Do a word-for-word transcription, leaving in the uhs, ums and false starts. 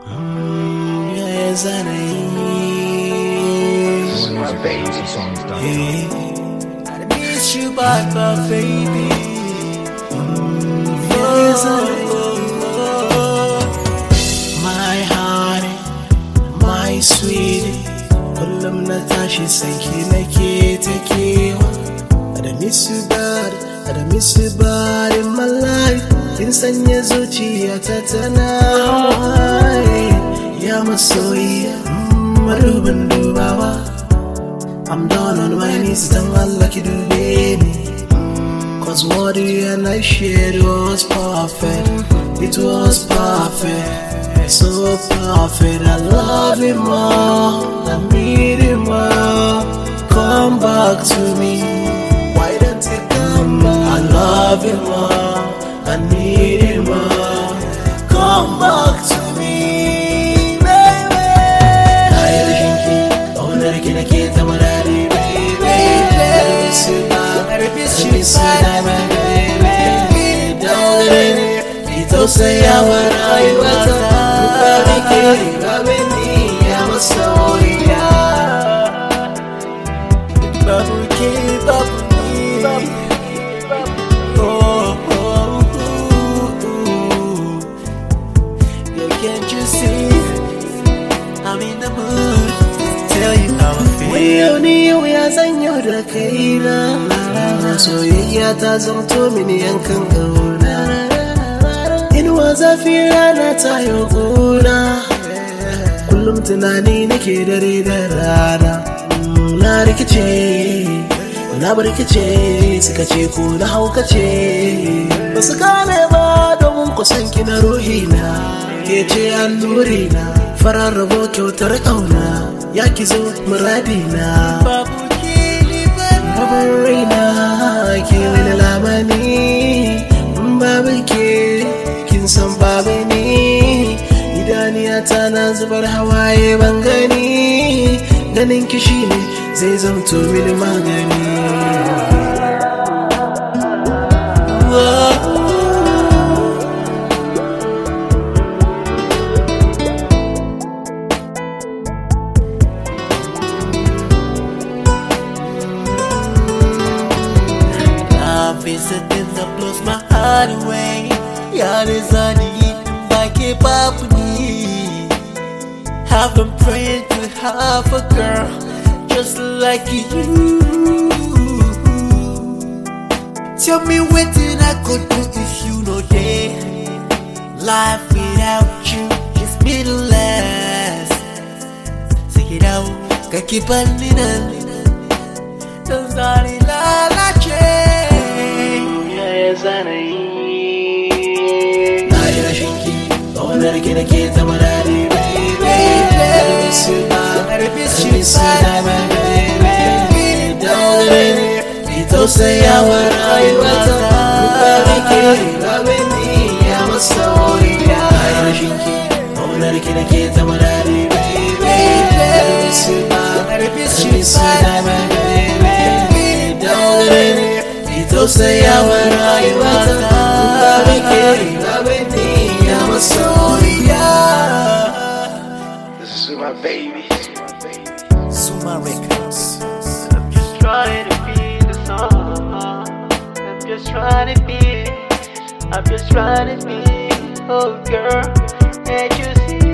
Mm, yes, I One of the easy songs done. yeah. I miss you, but my baby. Mm, yes, I my heart, my sweetie. Kullum na tashi sanki nake takewa. I miss you bad, I miss you bad in my life. Kin sanya zuciyata tana hawaye. Ya masoyiya, madubin dubawa. I'm down on my knees, dan Allah ki dube ni. Cause what you and I shared was perfect. It was perfect, so perfect. I love you more, I need you more. Come back to me, why don't you come back? I love you more, I need you more. Come back to me, baby. I am thinking, oh, never can I get the one I need, baby. I miss you, I miss you, baby. Darling. Tausaya rayuwata, ba ke ba ni ya masoyiya. Babu ke babu ni, oh oh oh. Girl, can't you see I'm in the mood to tell you how I feel. Wai ni yau ya zanyo da kaina, soyayya ta zamto mini yankan gauna. Inuwa zafi rana ta yi gona, kullum tunani nake dare da rana. Na rikice, na rikice, suka ce ko na haukace. Ba su gane ba domin kusanki na ruhina, ke ce annurina, farar rabo kyautar ƙauna, ya ki zo muradina. Babu ke babu raina, ke wani lamani, babu ke san babu ni. Idaniyata na zubar hawaye ban gani, ganin kishi ne zai zamto mini magani. Love is the thing that blows my heart away. Yare zani bake babu ni. I've been praying to have a girl just like you. Tell me what did I could do if you know that life without you is meaningless. Say it out, kake bani nan, dan zani lalace. Ya zani. Ƙaunar ki nake ta marari, baby. I miss you, I miss you, baby. Darling, ki tausaya wa rayuwata, ba ke ba ni ya masoyiya. Ƙaunar ki nake ta marari, baby. I miss you, I miss you, baby. Darling, ki tausaya wa rayuwata, ba ke ba ni ya masoyiya. This is my baby. Suma Records. I'm just trying to be the song. I'm just trying to be. I'm just trying to be. Oh girl, can't you see?